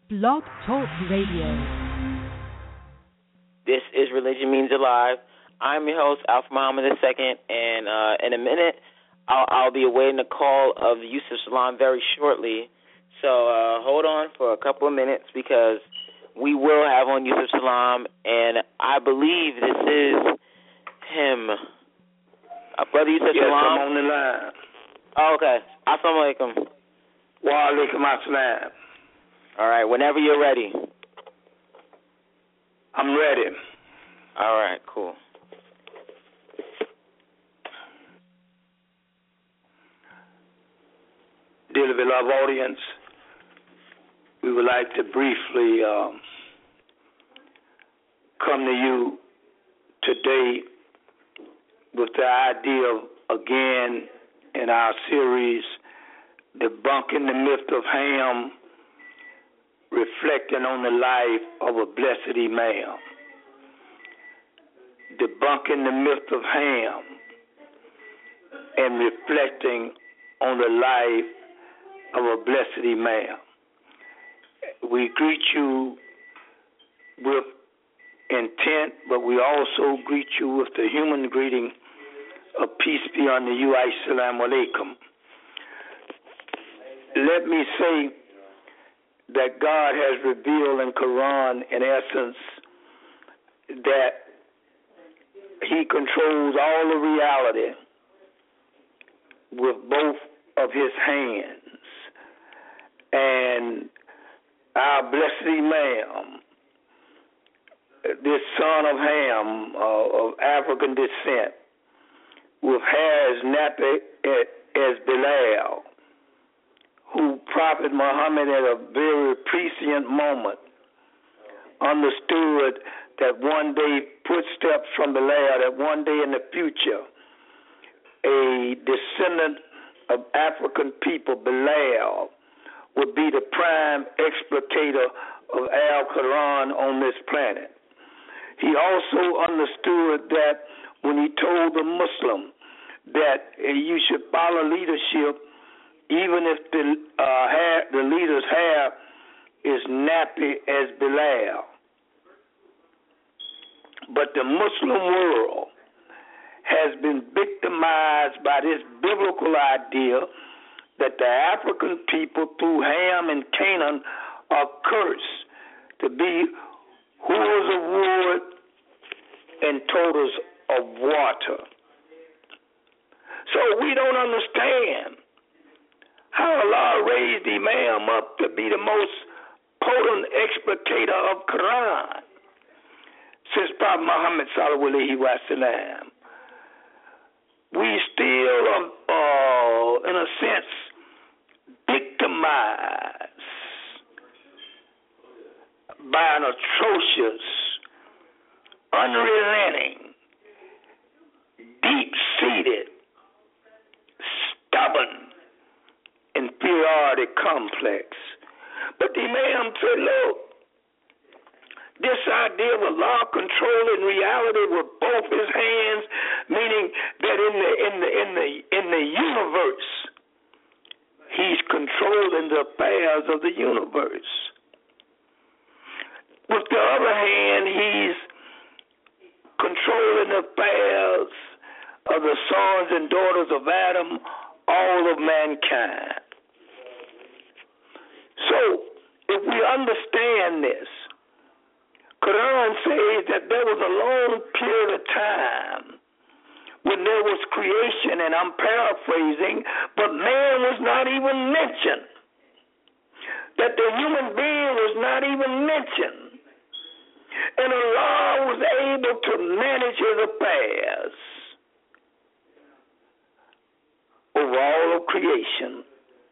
Blog Talk Radio. This is Religion Means Alive. I'm your host, Alpha Muhammad II, and in a minute, I'll be awaiting the call of Yusuf Salaam very shortly. So hold on for a couple of minutes because we will have on Yusuf Salaam, and I believe this is him. Brother Yusuf Yes, Salaam. I'm on the line. Oh, okay. Assalamu alaikum. Wa alaikum assalam. All right, whenever you're ready. I'm ready. All right, cool. Dearly beloved audience, we would like to briefly come to you today with the idea of, again, in our series, Debunking the Myth of Ham, reflecting on the life of a blessed Imam. Debunking the myth of Ham and reflecting on the life of a blessed Imam. We greet you with intent, but we also greet you with the human greeting of peace be unto you, assalamu alaikum. Let me say that God has revealed in Quran, in essence, that He controls all of reality with both of His hands. And our blessed Imam, this son of Ham, of African descent, with hair as nappy as Bilal, who Prophet Muhammad at a very prescient moment understood that one day, footsteps from Bilal, that one day in the future, a descendant of African people, Bilal, would be the prime exploitator of Al-Quran on this planet. He also understood that when he told the Muslim that you should follow leadership even if the leader's hair is nappy as Bilal. But the Muslim world has been victimized by this biblical idea that the African people through Ham and Canaan are cursed to be hewers of wood and toters of water. So we don't understand how Allah raised Imam up to be the most potent exploitator of Quran since Prophet Muhammad sallallahu alaihi wasallam. We still are, in a sense, victimized by an atrocious, unrelenting, deep-seated, stubborn inferiority complex. But the Imam said, look, this idea of Allah controlling reality with both His hands, meaning that in the universe, He's controlling the affairs of the universe. With the other hand, He's controlling the affairs of the sons and daughters of Adam, all of mankind. So, if we understand this, Quran says that there was a long period of time when there was creation, and I'm paraphrasing, but man was not even mentioned. That the human being was not even mentioned. And Allah was able to manage His affairs over all of creation.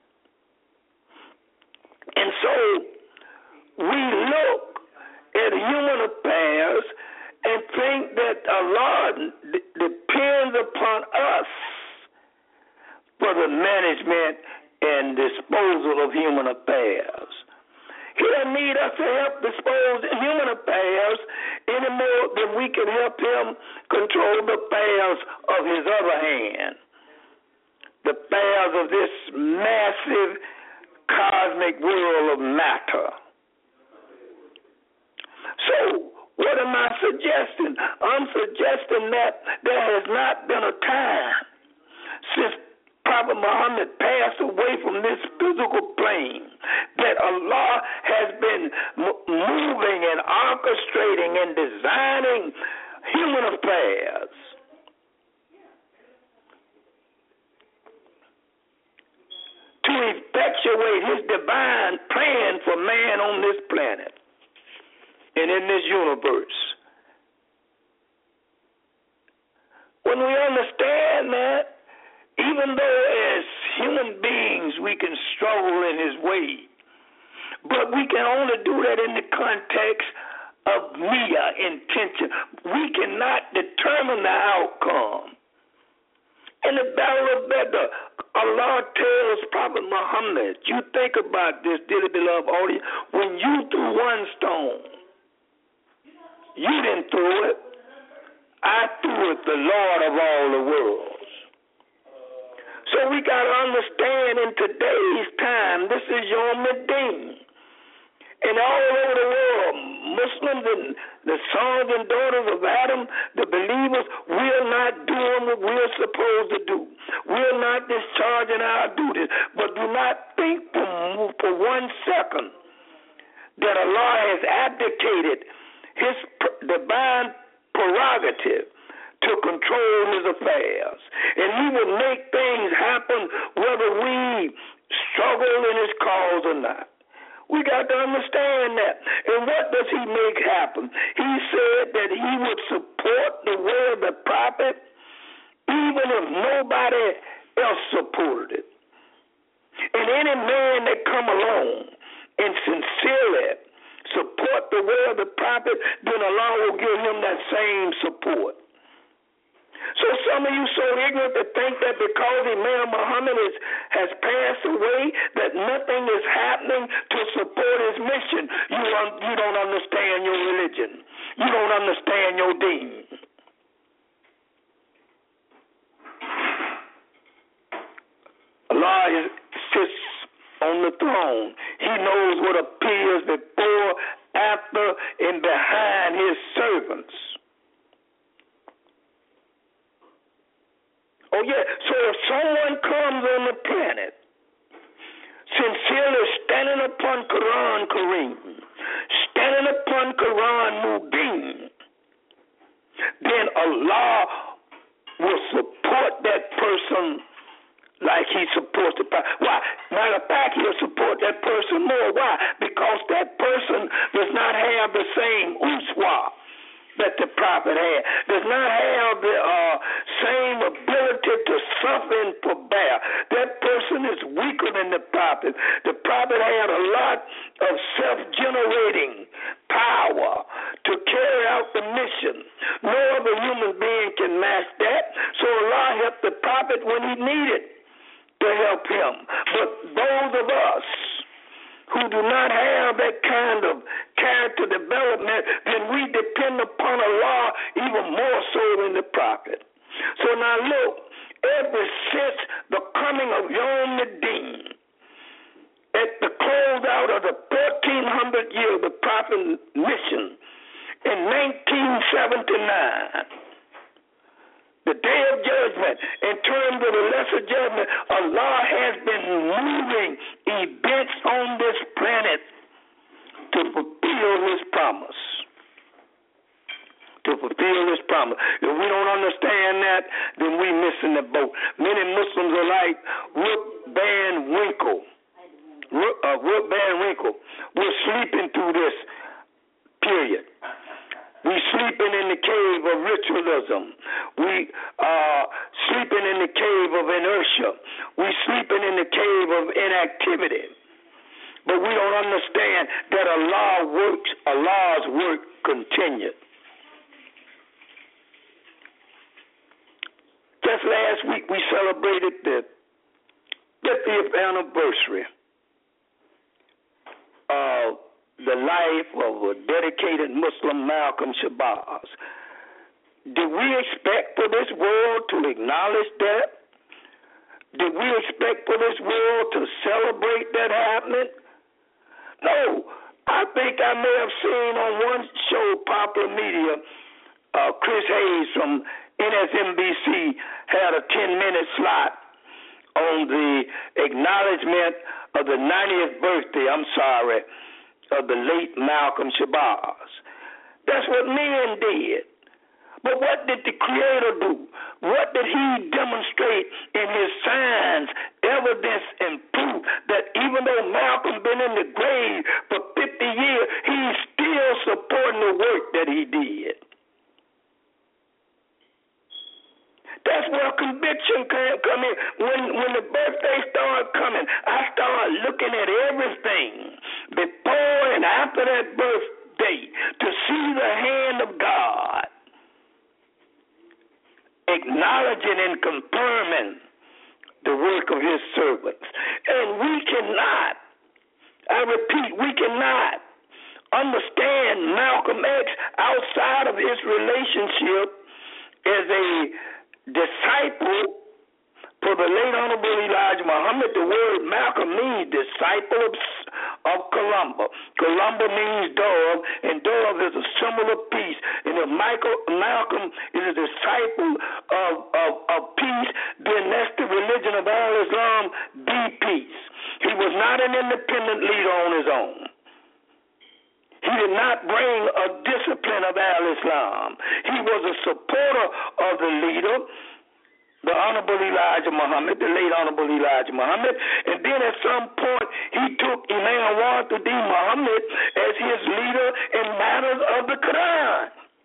And so we look at human affairs and think that Allah depends upon us for the management and disposal of human affairs. He doesn't need us to help dispose of human affairs any more than we can help Him control the affairs of His other hand, the affairs of this massive cosmic world of matter. I'm suggesting that there has not been a time since Prophet Muhammad passed away from this physical plane that Allah has been moving and orchestrating and designing human affairs to effectuate his divine plan for man on this planet and in this universe. When we understand that, even though as human beings we can struggle in his way, but we can only do that in the context of mere intention. We cannot determine the outcome. In the Battle of Badr, Allah tells Prophet Muhammad, you think about this, dearly beloved audience, when you threw one stone, you didn't throw it. I threw it, the Lord of all the worlds. So we got to understand in today's time, this is Yom Medin. And all over the world, Muslims and the sons and daughters of Adam, the believers, we're not doing what we're supposed to do. We're not discharging our duties. But do not think for 1 second that Allah has abdicated his divine prerogative to control his affairs. And he will make things happen whether we struggle in his cause or not. We got to understand that. And what does he make happen? He said that he would support the way of the prophet even if nobody else supported it. And any man that come along and sincerely support the way of the prophet, then Allah will give him that same support. So some of you so ignorant to think that because Imam Muhammad has passed away, that nothing is happening to support his mission. You don't understand your religion. You don't understand your deen. Allah sits on the throne. He knows what appears before, after, and behind his servants. Oh, yeah. So if someone comes on the planet sincerely standing upon Quran Kareem, standing upon Quran Mubin, then Allah will support that person like he supports the prophet. Why? Matter of fact, he'll support that person more. Why? Because that person does not have the same uswa that the prophet had, does not have the same ability to suffer and forbear. That person is weaker than the prophet. The prophet had a lot of self-generating power to carry out the mission. No other human being can match that. So Allah helped the prophet when he needed to help him. But those of us who do not have that kind of character development, then we depend upon Allah even more so than the prophet. So now look, ever since the coming of Yom Medin, at the closeout of the 1400 year of the prophet mission in 1979, the day of judgment, in terms of the lesser judgment, Allah has been moving events on this planet to fulfill his promise. To fulfill his promise. If we don't understand that, then we missing the boat. Many Muslims are like Rip Van Winkle. Rip Van Winkle. We're sleeping through this period. We sleeping in the cave of ritualism. We sleeping in the cave of inertia. We sleeping in the cave of inactivity. But we don't understand that Allah's work continued. Just last week we celebrated the 50th anniversary of the life of a dedicated Muslim, Malcolm Shabazz. Did we expect for this world to acknowledge that? Did we expect for this world to celebrate that happening? No. I think I may have seen on one show, Popular Media, Chris Hayes from NSNBC had a 10-minute slot on the acknowledgement of the 90th birthday, of the late Malcolm Shabazz. That's what men did. But what did the Creator do? What did he demonstrate in his signs, evidence, and proof that even though Malcolm been in the grave for 50 years, he's still supporting the work that he did? That's where conviction can come in. When the birthday started coming, I started looking at everything before and after that birthday to see the hand of God, acknowledging and confirming the work of his servants. And we cannot, I repeat, we cannot understand Malcolm X outside of his relationship as a disciple for the late Honorable Elijah Muhammad. The word Malcolm means disciple of Columba. Columba means dove, and dove is a symbol of peace. And if Malcolm is a disciple of peace, then that's the religion of Al-Islam, be peace. He was not an independent leader on his own. He did not bring a discipline of Al-Islam. He was a supporter of the leader, the Honorable Elijah Muhammad, the late Honorable Elijah Muhammad. And then at some point, he took Imam Wahiduddin Muhammad as his leader in matters of the Quran.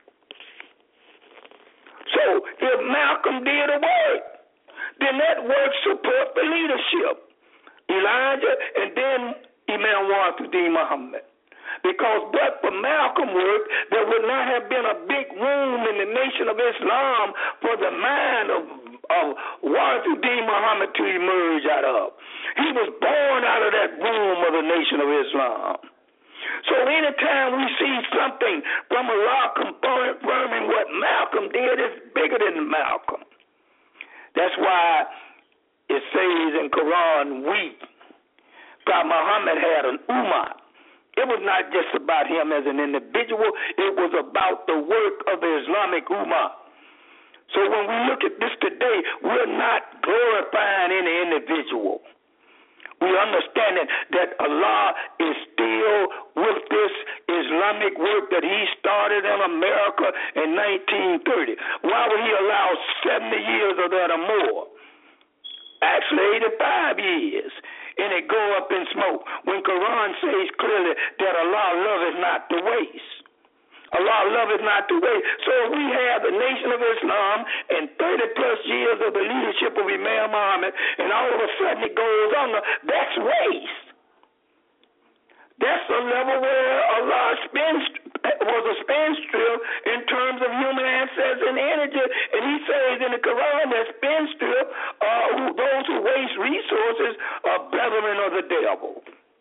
So if Malcolm did a work, then that work support the leadership, Elijah, and then Imam Wahiduddin Muhammad. Because but for Malcolm work, there would not have been a big room in the Nation of Islam for the mind of Wahiduddin Muhammad to emerge out of. He was born out of that room of the Nation of Islam. So anytime we see something from Allah confirming what Malcolm did, it's bigger than Malcolm. That's why it says in Quran, God Muhammad had an ummah. It was not just about him as an individual. It was about the work of the Islamic Ummah. So when we look at this today, we're not glorifying any individual. We're understanding that Allah is still with this Islamic work that he started in America in 1930. Why would he allow 70 years of that or more? Actually, 85 years. And it go up in smoke. When Quran says clearly that Allah loveth not to waste. Allah loveth not to waste. So if we have the Nation of Islam and 30 plus years of the leadership of Imam Muhammad, and all of a sudden it goes on, that's waste. That's a level where Allah was a spendthrift in terms of human assets and energy. And he says in the Quran that spendthrift, those who waste resources, are brethren of the devil.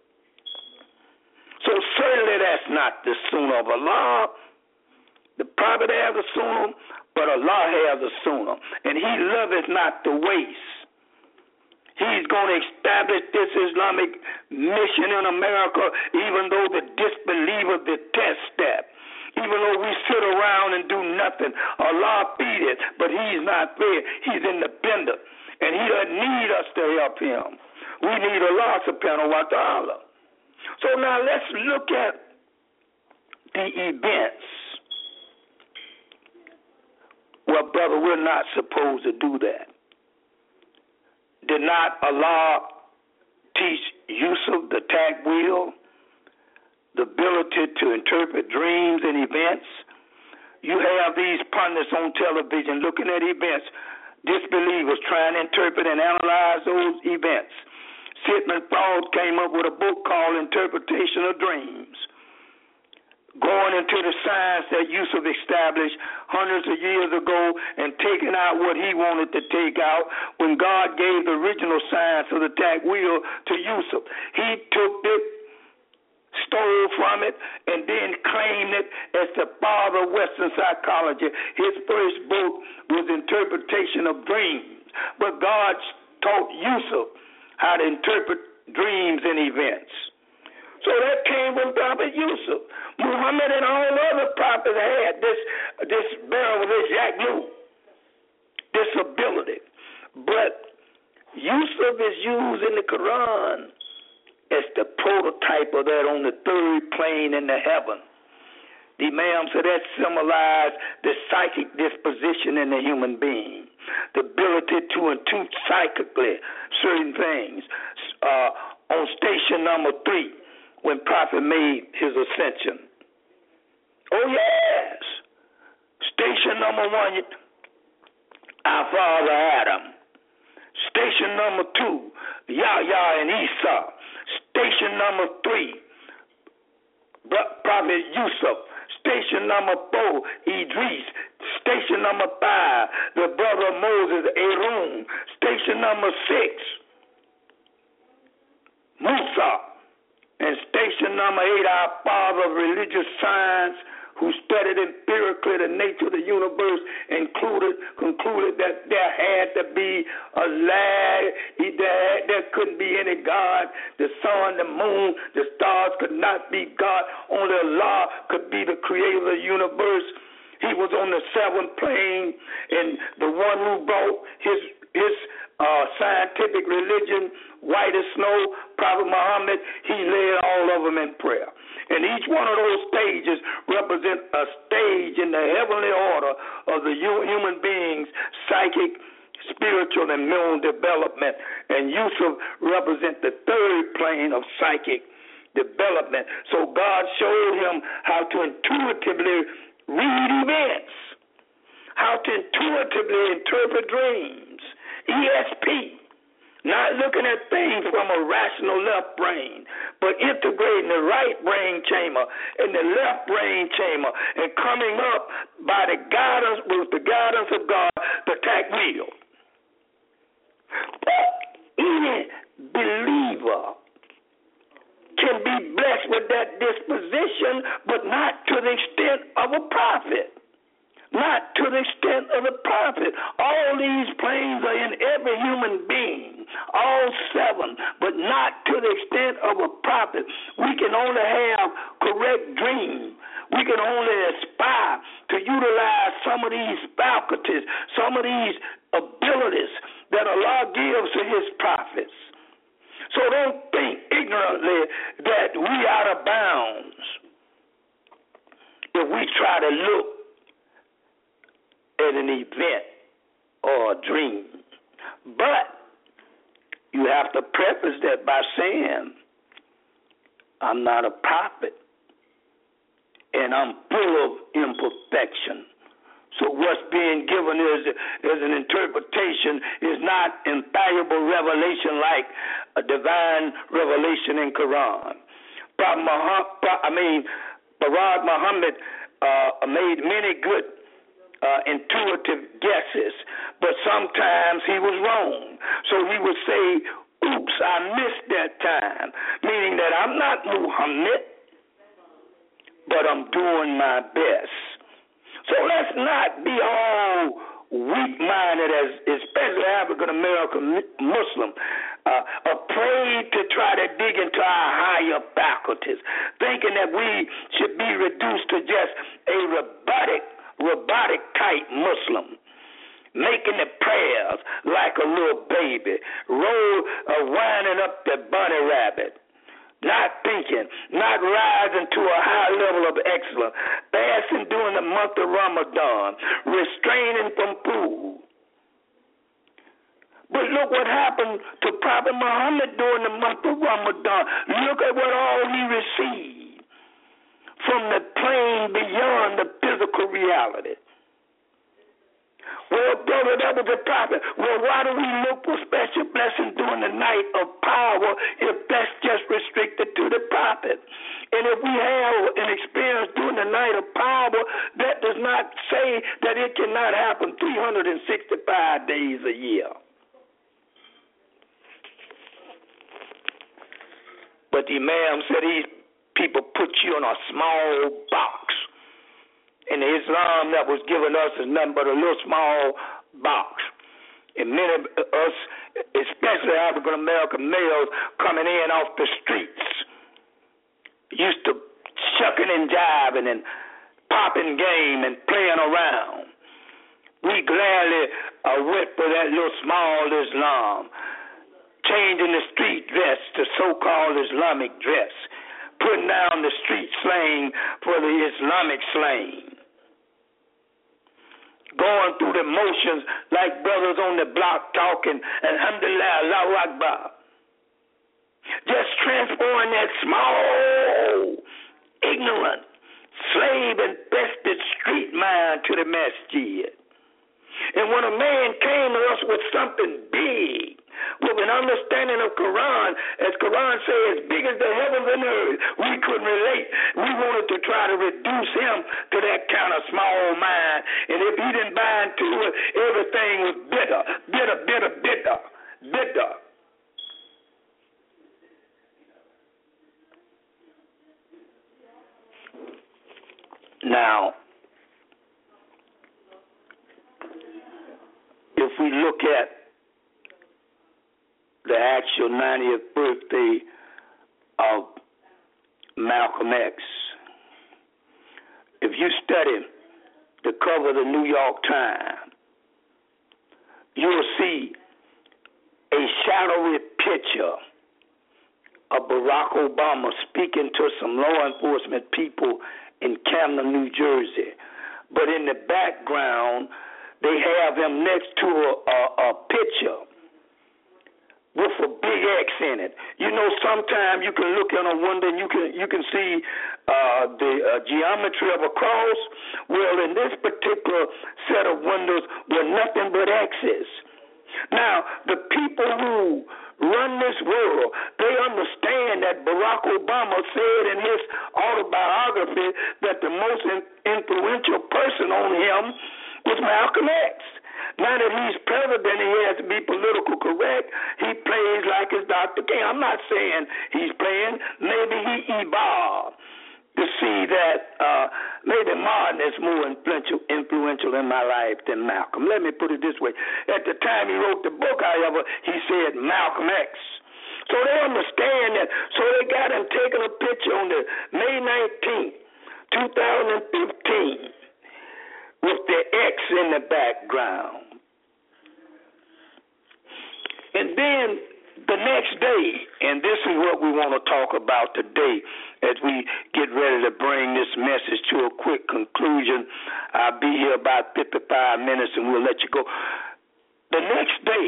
So certainly that's not the sunnah of Allah. The prophet has a sunnah, but Allah has a sunnah. And he loveth not to waste. He's going to establish this Islamic mission in America, even though the disbeliever detests that. Even though we sit around and do nothing, Allah feed it, but he's not fed. He's independent, and he doesn't need us to help him. We need Allah subhanahu wa ta'ala. So now let's look at the events. Well, brother, we're not supposed to do that. Did not Allah teach Yusuf the taqweel, the ability to interpret dreams and events? You have these pundits on television looking at events, disbelievers trying to interpret and analyze those events. Sigmund Freud came up with a book called Interpretation of Dreams, going into the science that Yusuf established hundreds of years ago and taking out what he wanted to take out when God gave the original science of the taqweel to Yusuf. He took it, stole from it, and then claimed it as the father of Western psychology. His first book was Interpretation of Dreams. But God taught Yusuf how to interpret dreams and events. So that came from Prophet Yusuf. Muhammad and all other prophets had this barrel, this yaklu, this ability. But Yusuf is used in the Quran as the prototype of that on the third plane in the heaven. The Imam said that symbolized the psychic disposition in the human being, the ability to intuit psychically certain things. On station number 3, when Prophet made his ascension. Oh, yes. Station number 1, our father Adam. Station number 2, Yahya and Isa. Station number 3, Prophet Yusuf. Station number 4, Idris. Station number 5, the brother Moses, Aaron. Station number 6, Musa. And station number 8, our father of religious science, who studied empirically the nature of the universe, concluded that there had to be a lie. There couldn't be any God. The sun, the moon, the stars could not be God. Only Allah could be the creator of the universe. He was on the 7th plane, and the one who brought his scientific religion, white as snow, Prophet Muhammad, he led all of them in prayer. And each one of those stages represent a stage in the heavenly order of the human being's psychic, spiritual, and mental development. And Yusuf represents the third plane of psychic development. So God showed him how to intuitively read events, how to intuitively interpret dreams. ESP, not looking at things from a rational left brain, but integrating the right brain chamber and the left brain chamber and coming up by the guidance, with the guidance of God, the tack wheel. Any believer can be blessed with that disposition, but not to the extent of a prophet. Not to the extent of a prophet. All these planes are in every human being, all 7, but not to the extent of a prophet. We can only have correct dreams. We can only aspire to utilize some of these faculties, some of these abilities that Allah gives to his prophets. So don't think ignorantly that we out of bounds if we try to look at an event or a dream. But you have to preface that by saying, I'm not a prophet, and I'm full of imperfection. So what's being given as an interpretation is not infallible revelation like a divine revelation in Quran. Farad Muhammad made many good intuitive guesses, but sometimes he was wrong. So he would say, oops, I missed that time, meaning that I'm not Muhammad, but I'm doing my best. So let's not be all weak-minded, especially African-American Muslim, afraid to try to dig into our higher faculties, thinking that we should be reduced to just a robotic type Muslim, making the prayers like a little baby, winding up the bunny rabbit, not thinking, not rising to a high level of excellence, fasting during the month of Ramadan, restraining from food. But look what happened to Prophet Muhammad during the month of Ramadan. Look at what all he received from the plane beyond the physical reality. Well, brother, that was a prophet. Well, why do we look for special blessings during the night of power if that's just restricted to the prophet? And if we have an experience during the night of power, that does not say that it cannot happen 365 days a year. But the Imam said these people put you in a small box. And the Islam that was given us is nothing but a little small box. And many of us, especially African-American males, coming in off the streets, used to shucking and jiving and popping game and playing around. We gladly went for that little small Islam, changing the street dress to so-called Islamic dress, putting down the street slang for the Islamic slang, going through the motions like brothers on the block talking, Alhamdulillah, Allahu Akbar. Just transforming that small, ignorant, slave-infested street mind to the masjid. And when a man came to us with something big, with an understanding of Quran, as Quran says, as big as the heavens and earth, we couldn't relate. We wanted to try to reduce him to that kind of small mind. And if he didn't buy into it, everything was bitter. Now, if we look at the actual 90th birthday of Malcolm X, if you study the cover of the New York Times, you'll see a shadowy picture of Barack Obama speaking to some law enforcement people in Camden, New Jersey. But in the background, they have him next to a picture with a big X in it. You know, sometimes you can look in a window and you can see the geometry of a cross. Well, in this particular set of windows were nothing but X's. Now, the people who run this world, they understand that Barack Obama said in his autobiography that the most influential person on him was Malcolm X. Now that he's president, he has to be political correct. He plays like his Dr. King. I'm not saying he's playing. Maybe he evolved to see that maybe Martin is more influential in my life than Malcolm. Let me put it this way. At the time he wrote the book, however, he said Malcolm X. So they understand that. So they got him taking a picture on the May 19th, 2015, with the X in the background. And then the next day, and this is what we want to talk about today as we get ready to bring this message to a quick conclusion. I'll be here about 55 minutes and we'll let you go. The next day,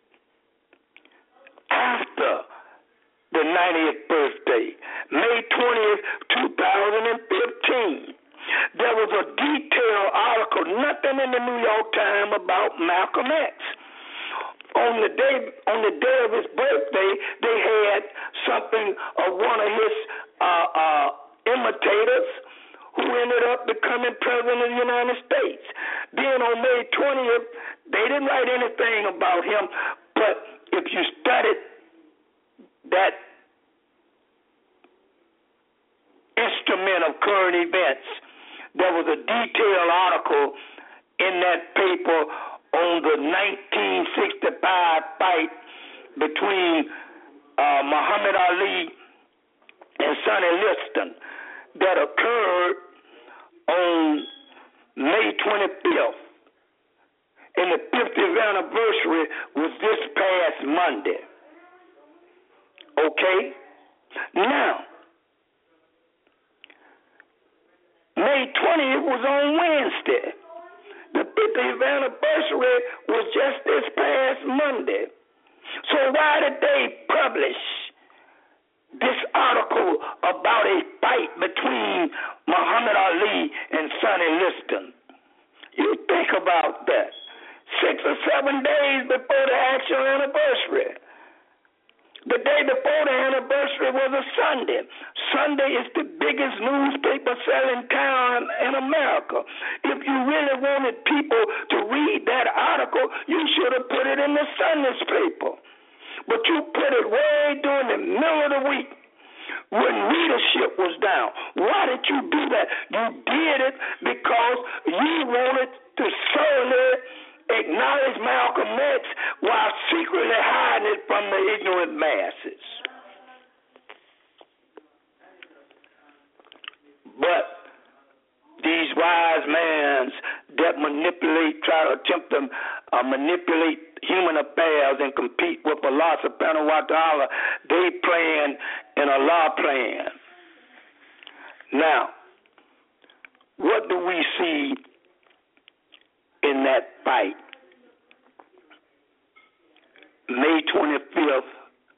after the 90th birthday, May 20th, 2015, there was a detailed article, nothing in the New York Times about Malcolm X. On the day of his birthday, they had something of one of his imitators who ended up becoming president of the United States. Then on May 20th, they didn't write anything about him, but if you studied that instrument of current events, there was a detailed article in that paper on the 1965 fight between Muhammad Ali and Sonny Liston that occurred on May 25th. And the 50th anniversary was this past Monday. Okay? Now, May 20th was on Wednesday. The 50th anniversary was just this past Monday. So why did they publish this article about a fight between Muhammad Ali and Sonny Liston? You think about that. 6 or 7 days before the actual anniversary. The day before the anniversary was a Sunday. Sunday is the biggest newspaper selling town in America. If you really wanted people to read that article, you should have put it in the Sun newspaper. But you put it way during the middle of the week when readership was down. Why did you do that? You did it because you wanted to solely acknowledge Malcolm X while secretly hiding it from the ignorant masses. that try to attempt to manipulate human affairs and compete with Allah subhanahu wa ta'ala. They plan and Allah plan. Now, what do we see in that fight? May 25th,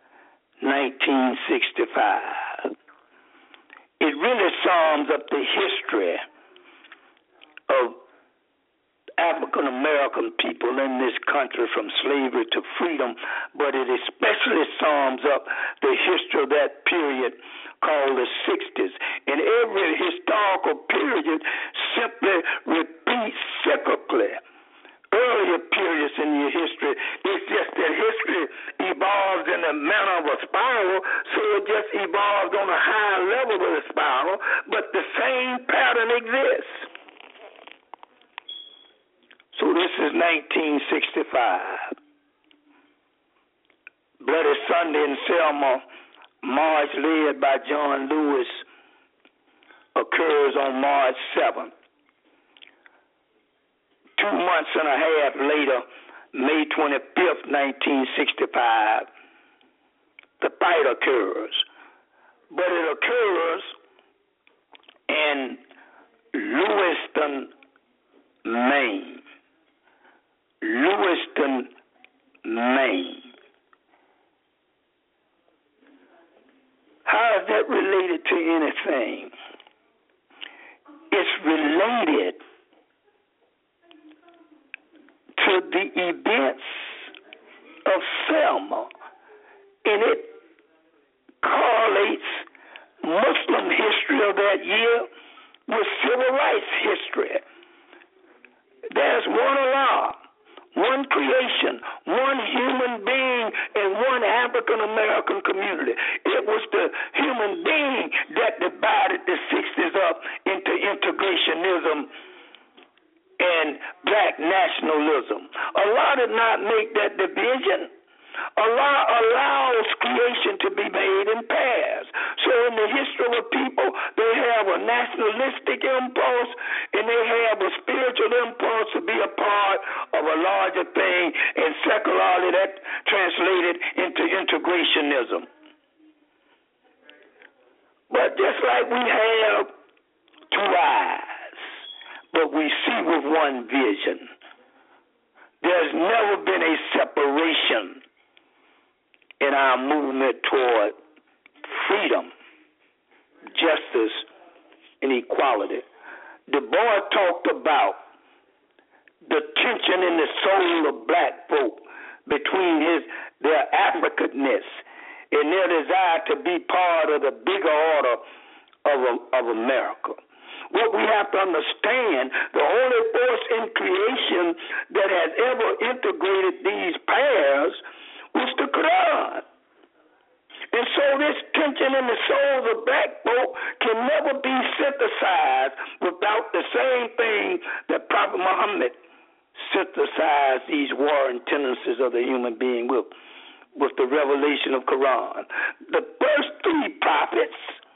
1965. It really sums up the history of African American people in this country from slavery to freedom, but it especially sums up the history of that period called the 60s. And every historical period simply repeats cyclically earlier periods in your history. It's just that history evolves in the manner of a spiral, so it just evolves on a higher level of the spiral, but the same pattern exists. So this is 1965. Bloody Sunday in Selma, march led by John Lewis, occurs on March 7th. 2 months and a half later, May 25th, 1965, the fight occurs. But it occurs in Lewiston, Maine. Lewiston, Maine. How is that related to anything? It's related to the events of Selma, and it correlates Muslim history of that year with civil rights history. There's one Allah, one creation, one human being, and one African American community. It was the human being that divided the 60s up into integrationism and black nationalism. Allah did not make that division. Allah allows creation to be made in pairs. So in the history of a people, they have a nationalistic impulse and they have a spiritual impulse to be a part of a larger thing, and secularly that translated into integrationism. But just like we have two eyes, but we see with one vision, there's never been a separation in our movement toward freedom, justice, and equality. Du Bois talked about the tension in the soul of black folk between their Africanness and their desire to be part of the bigger order of America. What we have to understand, the only force in creation that has ever integrated these pairs was the Quran. And so this tension in the souls of black folk can never be synthesized without the same thing that Prophet Muhammad synthesized these warring tendencies of the human being with the revelation of Quran. The first three prophets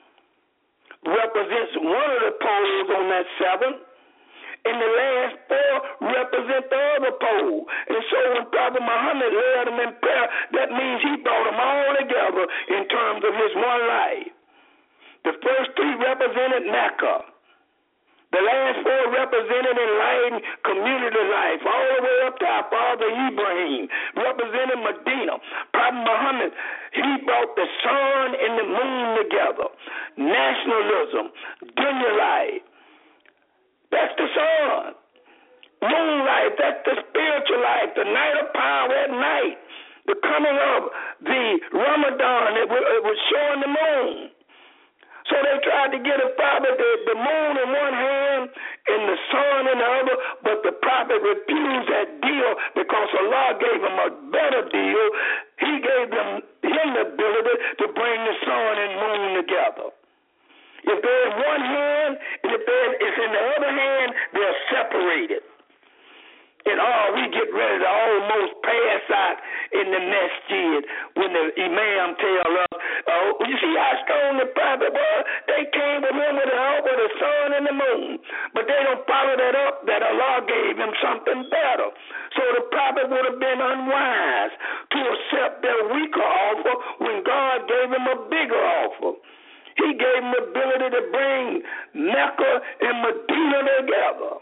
represents one of the poles on that seven, and the last four represent the other pole. And so when Prophet Muhammad led them in prayer, that means he brought them all together in terms of his one life. The first three represented Mecca. The last four represented enlightened community life, all the way up to our father Ibrahim, represented Medina. Prophet Muhammad, he brought the sun and the moon together. Nationalism, dunya life. That's the sun. Moonlight, that's the spiritual life, the night of power at night. The coming of the Ramadan, it was showing the moon. So they tried to get a prophet, the moon in one hand and the sun in the other, but the prophet refused that deal because Allah gave him a better deal. He gave him the ability to bring the sun and moon together. If they're in one hand and if it's in the other hand, they're separated. And we get ready to almost pass out in the masjid when the imam tells us, you see how strong the prophet was? They came with him with an offer to sun and the moon. But they don't follow that up, that Allah gave him something better. So the prophet would have been unwise to accept their weaker offer when God gave him a bigger offer. He gave him the ability to bring Mecca and Medina together.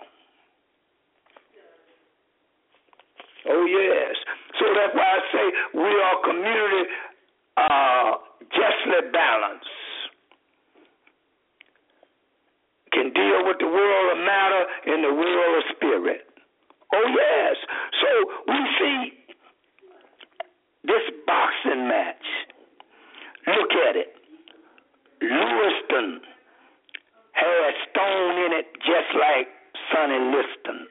Oh, yes. So that's why I say we are community justly balanced. Can deal with the world of matter and the world of spirit. Oh, yes. So we see this boxing match. Look at it. Lewiston had stone in it just like Sonny Liston.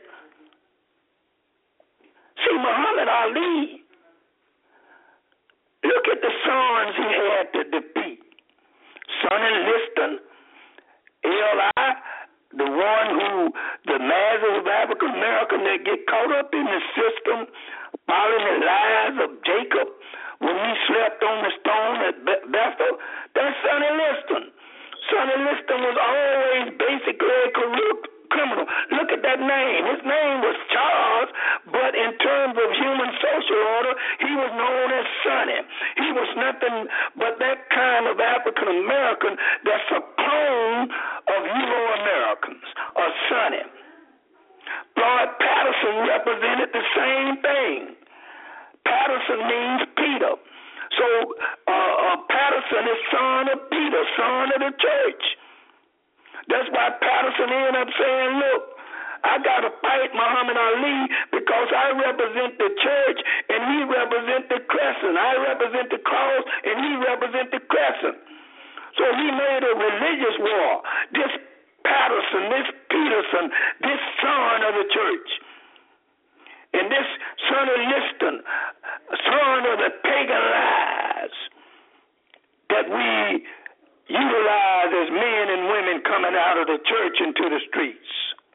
See, Muhammad Ali, look at the sons he had to defeat. Sonny Liston, L.I., the one who, the masses of African Americans that get caught up in the system, following the lies of Jacob when he slept on the stone at Bethel, that's Sonny Liston. Sonny Liston was always basically a corrupt criminal. Look at that name. His name was Charles, but in terms of human social order, he was known as Sonny. He was nothing but that kind of African American that's a clone of Euro-Americans, a Sonny. Floyd Patterson represented the same thing. Patterson means Peter. So Patterson is son of Peter, son of the church. That's why Patterson ended up saying, look, I got to fight Muhammad Ali because I represent the church and he represents the crescent. I represent the cross and he represents the crescent. So he made a religious war. This Patterson, this Peterson, this son of the church. And this son of Liston, son of the pagan lies that we utilize as men and women coming out of the church into the streets.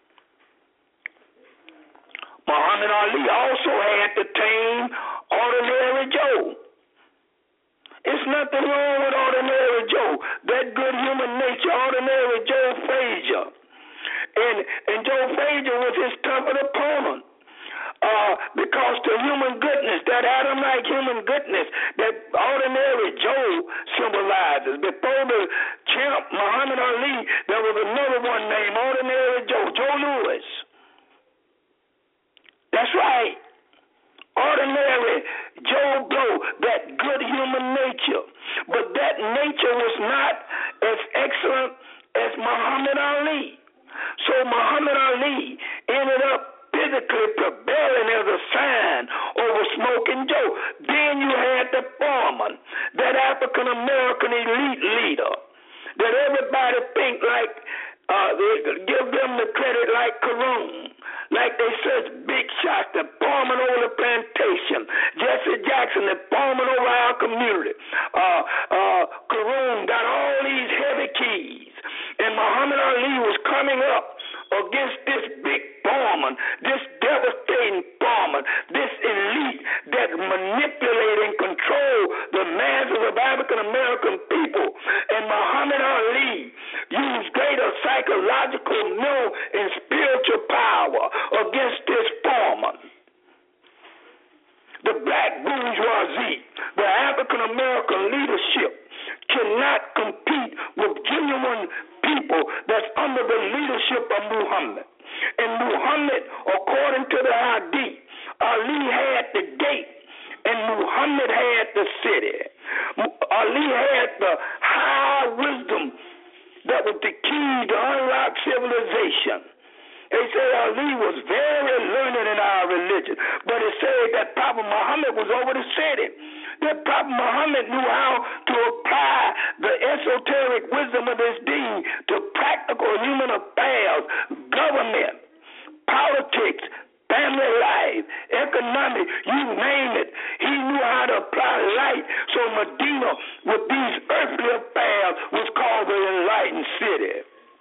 Muhammad Ali also had to tame Ordinary Joe. It's nothing wrong with Ordinary Joe. That good human nature, Ordinary Joe Frazier. And Joe Frazier was his toughest opponent. Because the human goodness, that Adam-like human goodness that Ordinary Joe symbolizes. Before the champ Muhammad Ali, there was another one named Ordinary Joe, Joe Louis. That's right. Ordinary Joe Blow, that good human nature. But that nature was not as excellent as Muhammad Ali. So Muhammad Ali ended up physically prevailing as a sign over Smoking Joe. Then you had the foreman, that African American elite leader, that everybody think like they give them the credit like Caroon, like they such big shots, the foreman over the plantation, Jesse Jackson, the foreman over our community. Caroon got all these heavy keys, and Muhammad Ali was coming up against this big foreman, this devastating foreman, this elite that manipulate and control the masses of African American people. And Muhammad Ali used greater psychological, mental, and spiritual power against this foreman. The black bourgeoisie, the African American leadership cannot compete with genuine people that's under the leadership of Muhammad. And Muhammad, according to the Hadith, Ali had the gate and Muhammad had the city. Ali had the high wisdom that was the key to unlock civilization. They say Ali was very learned in our religion, but it said that Prophet Muhammad was over the city. That Prophet Muhammad knew how to apply the esoteric wisdom of his deen to practical human affairs, government, politics, family life, economic, you name it. He knew how to apply light. So Medina, with these earthly affairs, was called the enlightened city.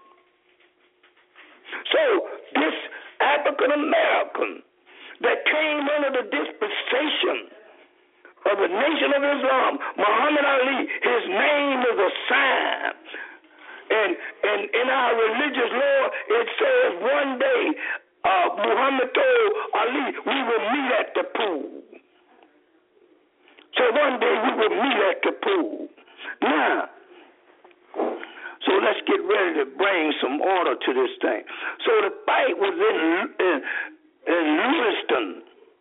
So this African American that came under the dispensation of the Nation of Islam, Muhammad Ali, his name is a sign. And in our religious law, it says one day, Muhammad told Ali, we will meet at the pool. So one day we will meet at the pool. Now, so let's get ready to bring some order to this thing. So the fight was in Lewiston.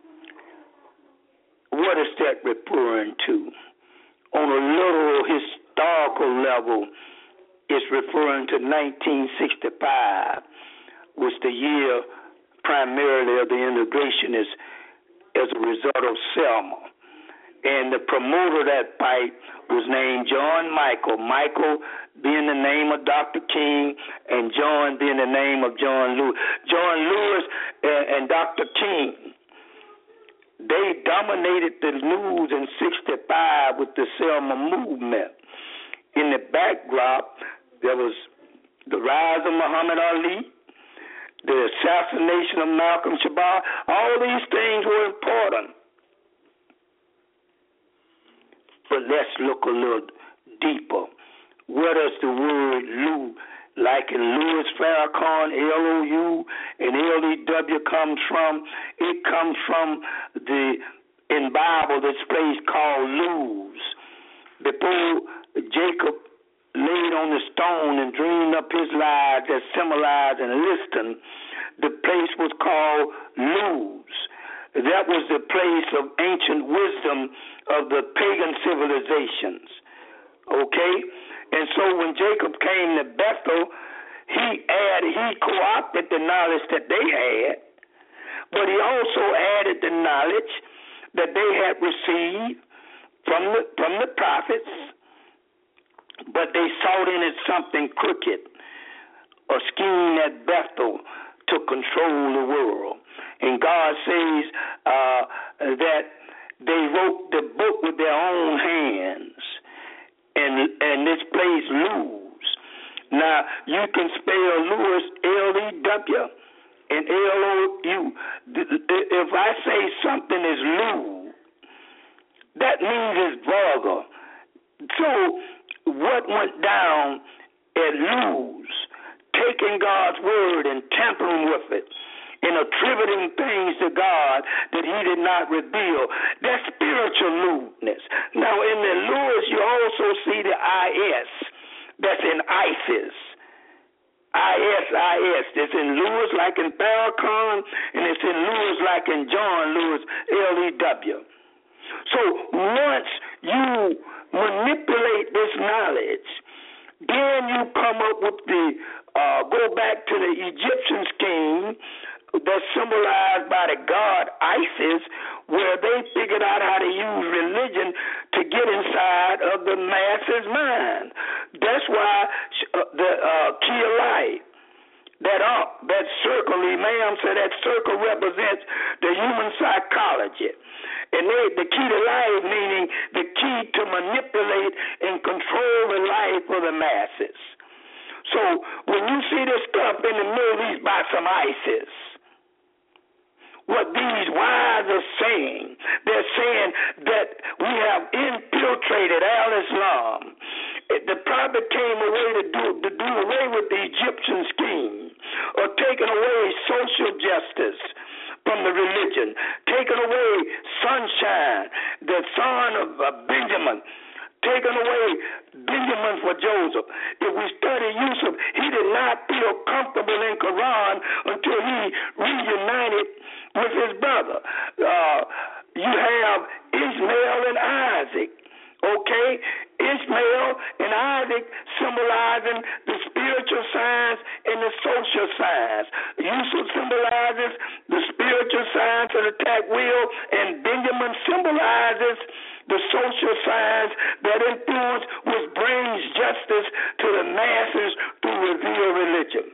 What is that referring to? On a literal historical level, it's referring to 1965, was the year primarily of the integration as a result of Selma. And the promoter of that fight was named John Michael. Michael being the name of Dr. King, and John being the name of John Lewis. John Lewis and Dr. King, they dominated the news in 65 with the Selma movement. In the backdrop, there was the rise of Muhammad Ali, the assassination of Malcolm Shabar. All these things were important. But let's look a little deeper. Where does the word Lou, like in Louis Farrakhan, L-O-U, and L-E-W comes from? It comes from in Bible, this place called Luz. Before Jacob laid on the stone and dreamed up his lives that symbolized and listed, the place was called Luz. That was the place of ancient wisdom of the pagan civilizations. Okay? And so when Jacob came to Bethel, he co-opted the knowledge that they had, but he also added the knowledge that they had received from the prophets, but they sought in it something crooked, a scheme at Bethel to control the world. And God says that they wrote the book with their own hands, and this place Luz. Now you can spell Lewis L-E-W and L-O-U. If I say something is Luz, that means it's vulgar. So what went down at Luz, taking God's word and tampering with it, and attributing things to God that he did not reveal. That's spiritual lewdness. Now, in the Lewis, you also see the I-S. That's in ISIS. I-S. It's in Lewis like in Farrakhan, and it's in Lewis like in John Lewis, L-E-W. So once you manipulate this knowledge, then you come up with go back to the Egyptian scheme that's symbolized by the god Isis, where they figured out how to use religion to get inside of the masses' mind. That's why the key of life, that circle, Imam said that circle represents the human psychology. And the key to life, meaning the key to manipulate and control the life of the masses. So when you see this stuff in the Middle East by some ISIS, what these wise are saying, they're saying that we have infiltrated al-Islam. The prophet came away to do away with the Egyptian scheme, or taking away social justice from the religion, taking away sunshine, the son of Benjamin, taking away Benjamin for Joseph. If we study Yusuf, he did not feel comfortable in Quran until he reunited with his brother. You have Ishmael and Isaac. Okay? Ishmael and Isaac symbolizing the spiritual science and the social science. Yusuf symbolizes the spiritual science of the Takwil, and Benjamin symbolizes the social science that influence which brings justice to the masses through revealed religion.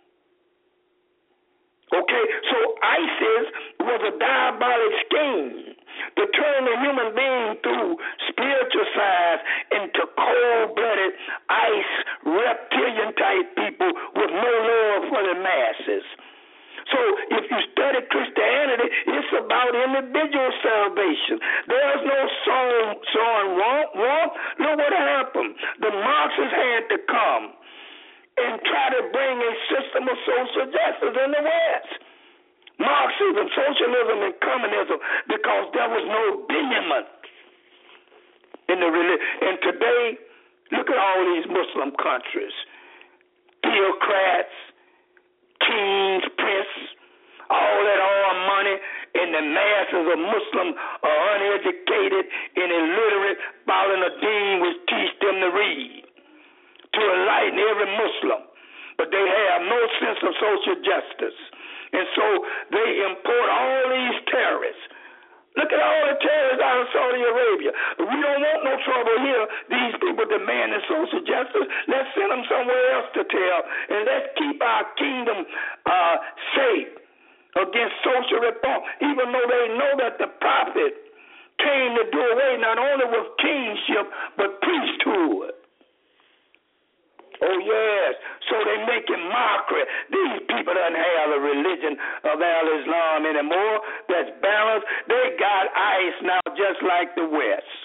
Okay, so ISIS was a diabolic scheme to turn the human being through spiritual science into cold-blooded, ice, reptilian-type people with no love for the masses. So if you study Christianity, it's about individual salvation. There's no sowing want. Look what happened. The Marxists had to come and try to bring a system of social justice in the West. Marxism, socialism, and communism, because there was no Benjamin in the religion. And today, look at all these Muslim countries. Theocrats, kings, princes, all that oil money, and the masses of Muslims are uneducated and illiterate, following a deen which teach them to read, to enlighten every Muslim. But they have no sense of social justice. And so they import all these terrorists. Look at all the terrorists out of Saudi Arabia. We don't want no trouble here. These people demanding social justice. Let's send them somewhere else to tell. And let's keep our kingdom safe against social reform, even though they know that the prophet came to do away not only with kingship, but priesthood. Oh, yes. So they're making mockery. These people doesn't have a religion of Al-Islam anymore that's balanced. They got ICE now just like the West.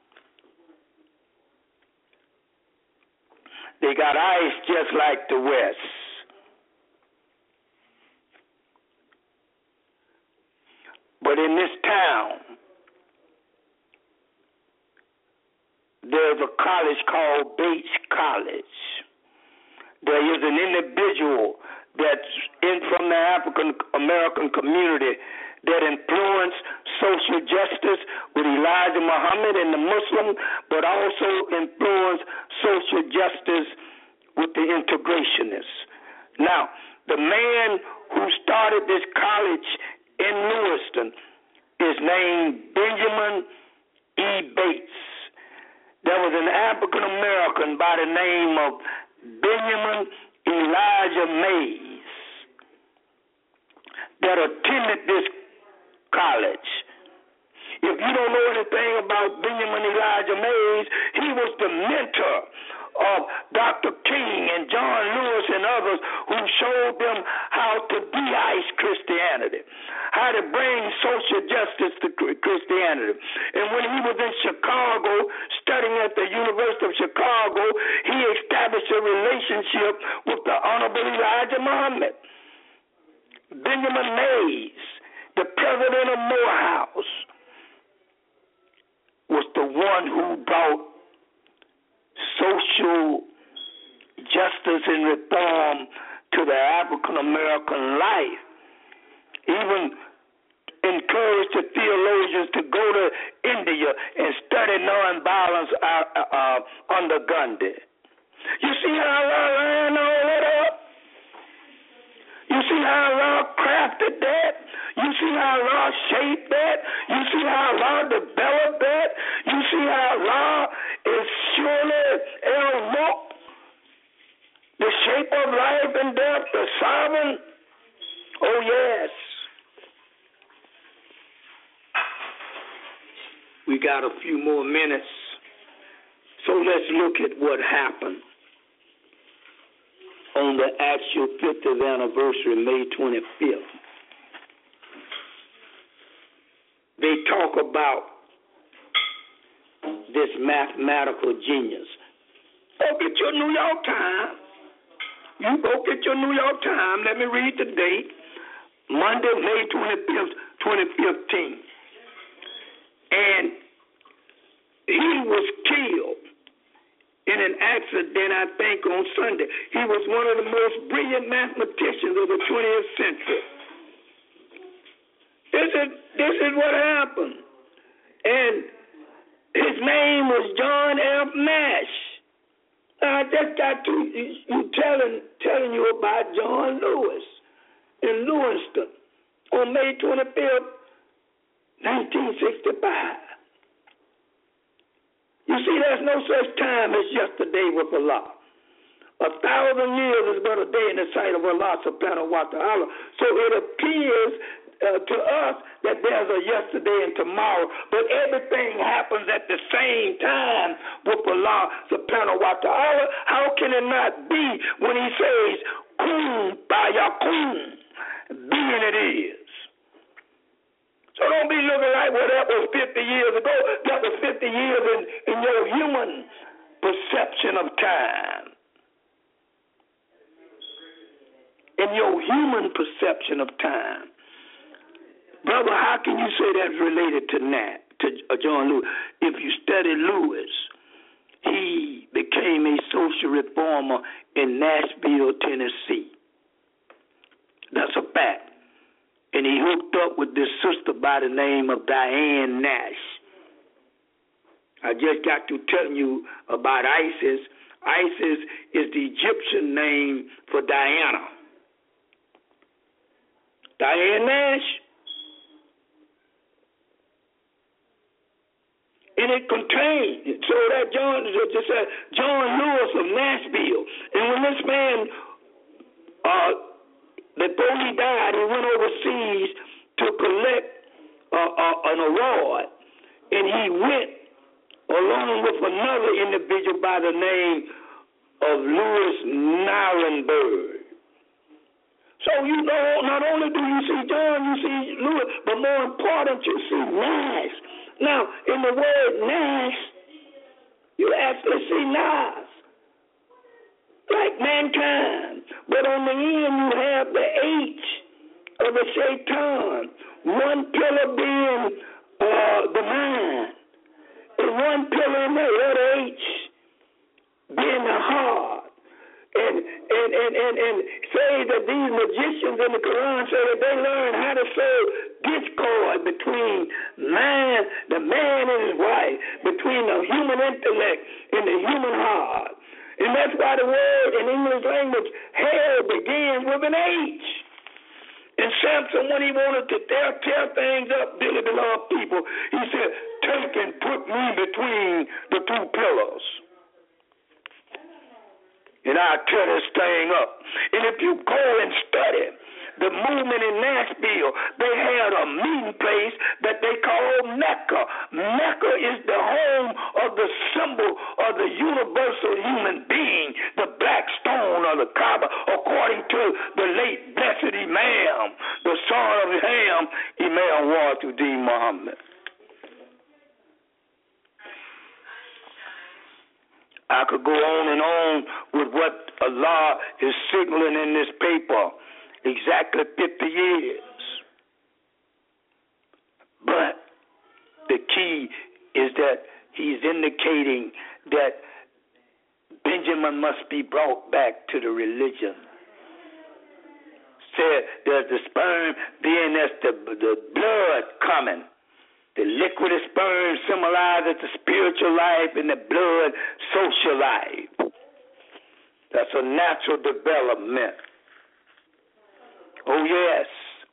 They got ICE just like the West. But in this town, there's a college called Bates College. There is an individual that's from the African American community that influenced social justice with Elijah Muhammad and the Muslim, but also influenced social justice with the integrationists. Now, the man who started this college in Lewiston is named Benjamin E. Bates. There was an African American by the name of Benjamin Elijah Mays that attended this college. If you don't know anything about Benjamin Elijah Mays, he was the mentor of Dr. King and John Lewis and others who showed them how to de-ice Christianity, how to bring social justice to Christianity. And when he was in Chicago, studying at the University of Chicago, he established a relationship with the Honorable Elijah Muhammad. Benjamin Mays, the president of Morehouse, was the one who brought social justice and reform to the African American life. Even encouraged the theologians to go to India and study nonviolence under Gandhi. You see how Allah ran all that up? You see how Allah crafted that? You see how Allah shaped that? You see how Allah developed that? You see how Allah is surely El-Mulk, the shape of life and death, the sovereign? Oh, yes. We got a few more minutes, so let's look at what happened on the actual 50th anniversary, May 25th. They talk about this mathematical genius. Go get your New York Times. You go get your New York Times. Let me read the date. Monday, May 25th, 2015. And he was killed in an accident, I think, on Sunday. He was one of the most brilliant mathematicians of the 20th century. This is what happened. And his name was John F. Nash. Now, I just got to telling you about John Lewis in Lewiston on May 25th, 1965. You see, there's no such time as yesterday with Allah. 1,000 years is but a day in the sight of Allah subhanahu wa ta'ala. So it appears to us that there's a yesterday and tomorrow, but everything happens at the same time with Allah subhanahu wa ta'ala. How can it not be when he says, kun fayakun, being it is? So don't be looking like what that was 50 years ago. That was 50 years in your human perception of time. in your human perception of time. Brother, how can you say that's related to John Lewis? If you study Lewis, he became a social reformer in Nashville, Tennessee. That's a fact. And he hooked up with this sister by the name of Diane Nash. I just got to telling you about Isis. Isis is the Egyptian name for Diana. Diane Nash. And it contained, so that John Lewis of Nashville. And when this man, before he died, he went overseas to collect an award, and he went along with another individual by the name of Louis Nirenberg. So you know, not only do you see John, you see Louis, but more important, you see Nash. Now, in the word Nash, you actually see Nas, like mankind. But on the end, you have the H of the Shaitan, one pillar being the mind, and one pillar in the other H being the heart. And say that these magicians in the Quran say that they learn how to sow discord between the man and his wife, between the human intellect and the human heart. And that's why the word in English language, hell, begins with an H. And Samson, when he wanted to tear things up, dearly beloved people, he said, take and put me between the two pillars, and I'll tear this thing up. And if you go and study the movement in Nashville, they had a meeting place that they call Mecca. Mecca is the home of the symbol of the universal human being, the black stone of the Kaaba, according to the late blessed Imam, the son of Ham, Imam Wahiduddin Muhammad. I could go on and on with what Allah is signaling in this paper, exactly 50 years. But the key is that he's indicating that Benjamin must be brought back to the religion. Said there's the sperm, then there's the blood coming. The liquid sperm symbolizes the spiritual life and the blood social life. That's a natural development. Oh, yes.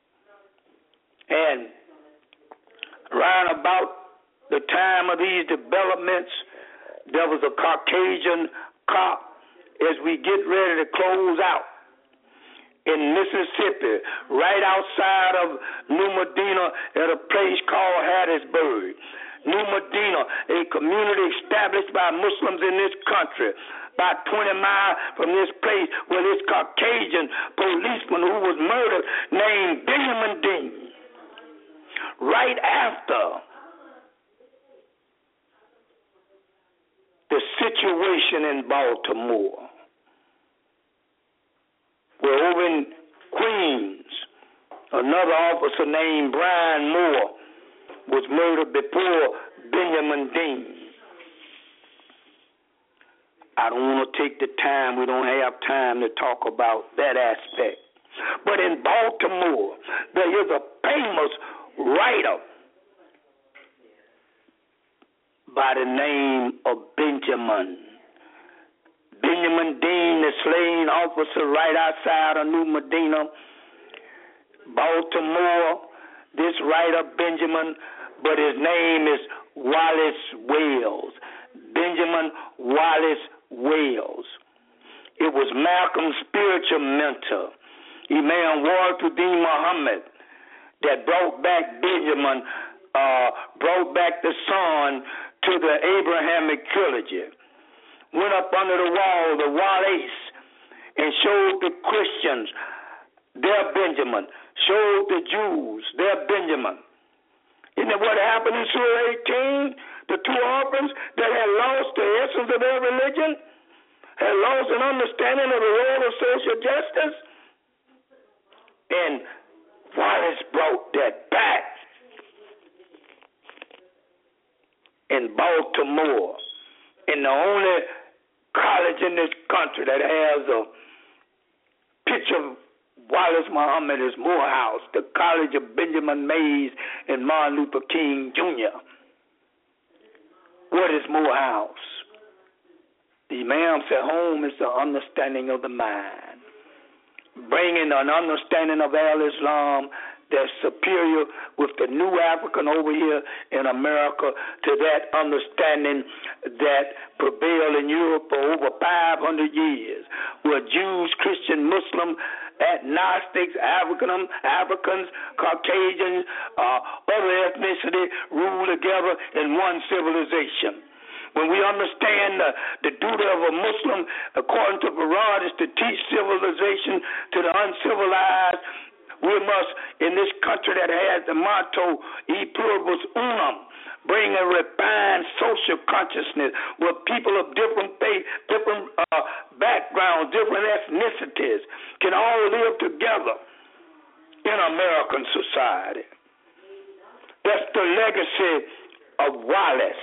And round about the time of these developments, there was a Caucasian cop as we get ready to close out in Mississippi, right outside of New Medina at a place called Hattiesburg. New Medina, a community established by Muslims in this country, about 20 miles from this place where this Caucasian policeman who was murdered named Benjamin Dean. Right after the situation in Baltimore, where over in Queens, another officer named Brian Moore was murdered before Benjamin Dean. I don't want to take the time. We don't have time to talk about that aspect. But in Baltimore, there is a famous writer by the name of Benjamin Dean, the slain officer right outside of New Medina, Baltimore. This writer, Benjamin, but his name is Wallace Wells. Benjamin Wallace Wells. It was Malcolm's spiritual mentor, Imam Wahiduddin Muhammad, that brought back Benjamin, brought back the son to the Abrahamic trilogy. Went up under the wall, the Wallace, and showed the Christians their Benjamin, showed the Jews their Benjamin. Isn't that what happened in Surah 18? The two orphans that had lost the essence of their religion, had lost an understanding of the role of social justice. in Baltimore, and the only college in this country that has a picture of Wallace Muhammad is Morehouse, the College of Benjamin Mays and Martin Luther King Jr. What is Morehouse? The Imam said home is the understanding of the mind, bringing an understanding of Al-Islam that's superior with the new African over here in America to that understanding that prevailed in Europe for over 500 years, where Jews, Christian, Muslim, agnostics, Africans, Caucasians, other ethnicity rule together in one civilization. When we understand the duty of a Muslim, according to Farad, is to teach civilization to the uncivilized, we must, in this country that has the motto, E pluribus unum, bring a refined social consciousness where people of different faith, different backgrounds, different ethnicities can all live together in American society. That's the legacy of Wallace.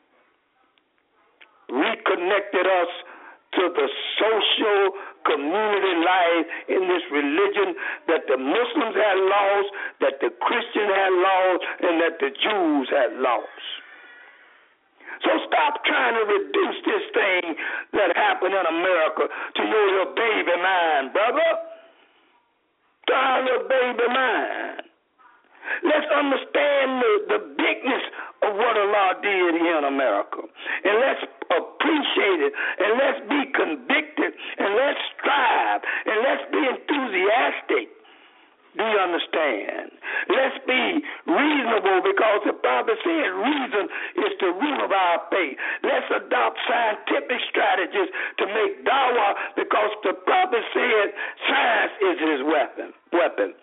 Reconnected us to the social community life in this religion that the Muslims had lost, that the Christians had lost, and that the Jews had lost. So stop trying to reduce this thing that happened in America to your little baby mind, brother. To our little baby mind. Let's understand the bigness of what Allah did here in America. And let's appreciate it. And let's be convicted. And let's strive. And let's be enthusiastic. Do you understand? Let's be reasonable, because the Prophet said reason is the root of our faith. Let's adopt scientific strategies to make dawah, because the Prophet said science is his weapon.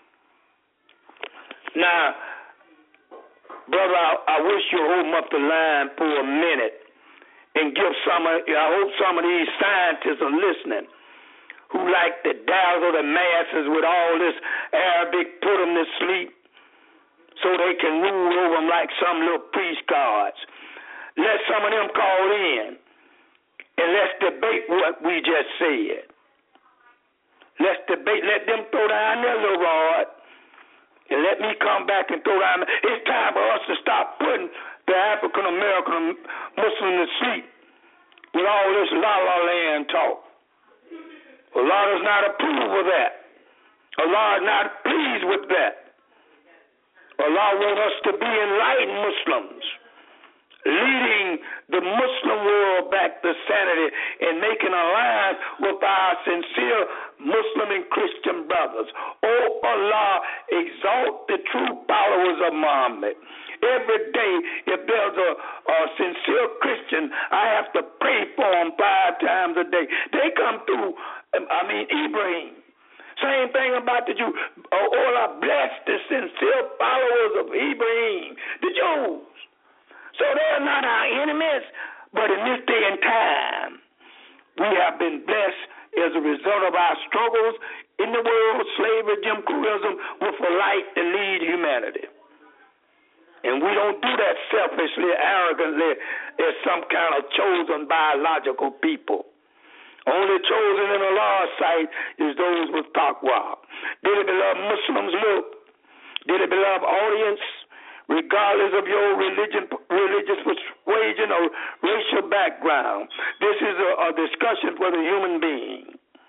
Now, brother, I wish you hold up the line for a minute and give I hope some of these scientists are listening who like to dazzle the masses with all this Arabic, put them to sleep so they can rule over them like some little priest gods. Let some of them call in and let's debate what we just said. Let's debate. Let them throw down their little rod. And let me come back and throw down. It's time for us to stop putting the African American Muslim to sleep with all this la-la land talk. Allah does not approve of that. Allah is not pleased with that. Allah wants us to be enlightened Muslims, leading the Muslim world back to sanity and making alliance with our sincere Muslim and Christian brothers. Oh Allah, exalt the true followers of Muhammad. Every day, if there's a sincere Christian, I have to pray for them 5 times a day. They come through, Ibrahim. Same thing about the Jews. Allah bless the sincere followers of Ibrahim, the Jews. So they're not our enemies, but in this day and time, we have been blessed as a result of our struggles in the world, slavery, Jim Crewism, with a light to lead humanity. And we don't do that selfishly, arrogantly, as some kind of chosen biological people. Only chosen in Allah's sight is those with taqwa. Dearly beloved Muslims, look. Dearly beloved audience, regardless of your religious persuasion or racial background, this is a discussion for the human being.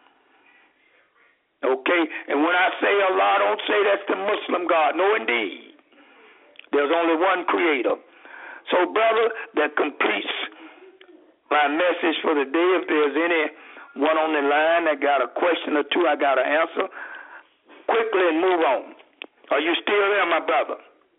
Okay? And when I say Allah, don't say that's the Muslim God. No, indeed. There's only one creator. So, brother, that completes my message for the day. If there's anyone on the line that got a question or two I got to answer, quickly and move on. Are you still there, my brother?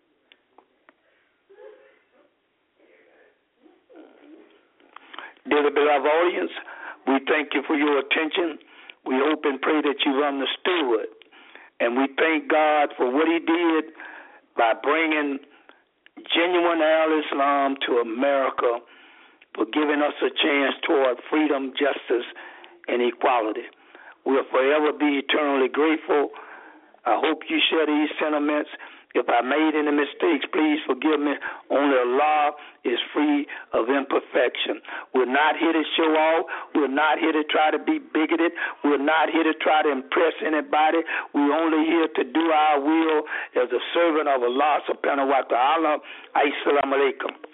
Dearly beloved audience, we thank you for your attention. We hope and pray that you've understood. And we thank God for what he did by bringing genuine Al-Islam to America, for giving us a chance toward freedom, justice, and equality. We'll forever be eternally grateful. I hope you share these sentiments. If I made any mistakes, please forgive me. Only Allah is free degree of imperfection. We're not here to show off. We're not here to try to be bigoted. We're not here to try to impress anybody. We're only here to do our will as a servant of Allah subhanahu wa ta'ala. Assalamu alaikum.